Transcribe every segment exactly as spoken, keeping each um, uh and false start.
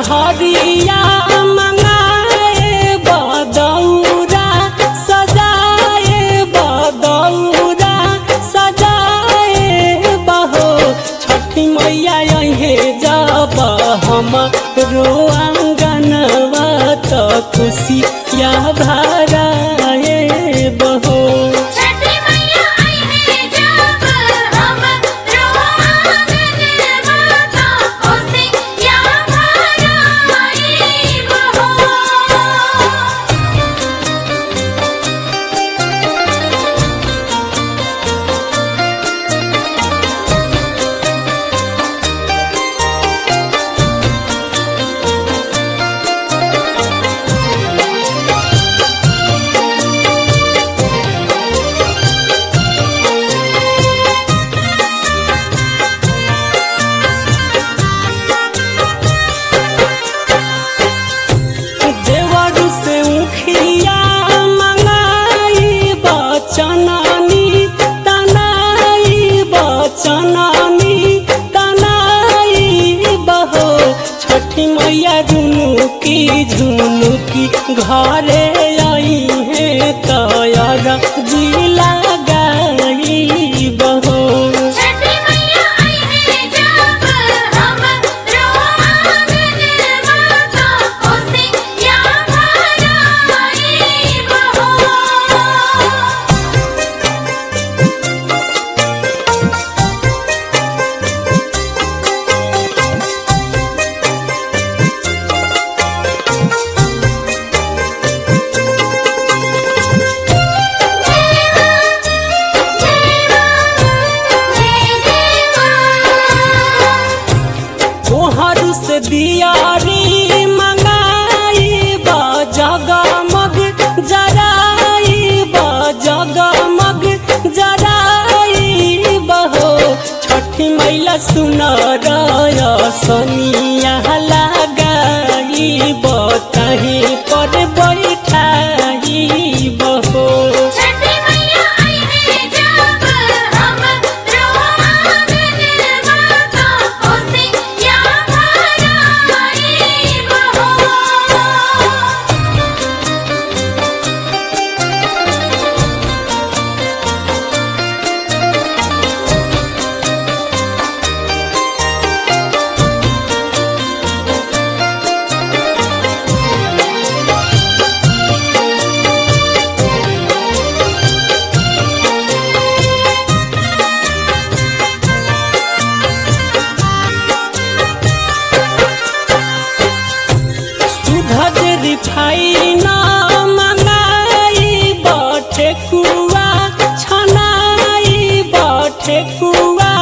हरिया मंगाए बदौरा सजाए बदौरा सजाए बहो छठी मैया यहे जब हम रोआंगनवा तो खुशिया भराए बहो झुनुकी झुनुकी घरे आई है तैयार जिला गाई बहो से दियारी मंगाई बा जगमग जराई बा जगमग जराई बहो छठी मैया सुनर सनिया लगाई बताही पर बैठाई बहो रिफाइना मंगाई बाटे कुआ छनाई बाटे कुआ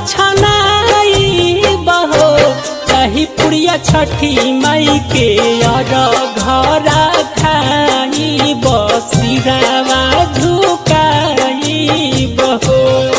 छनाई बहो दही पुड़िया छठी माई के और घरा खाई बसिरावा झुकाई बहो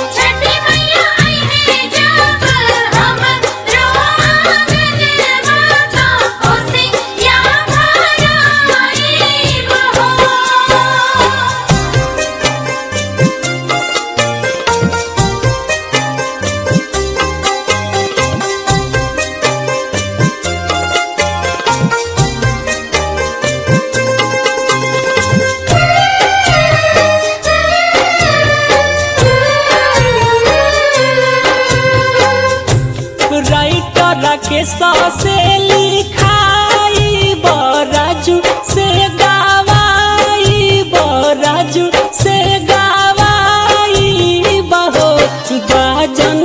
के से लिखाई बराजू से गावाई बराजू से गावाई बहो बाजन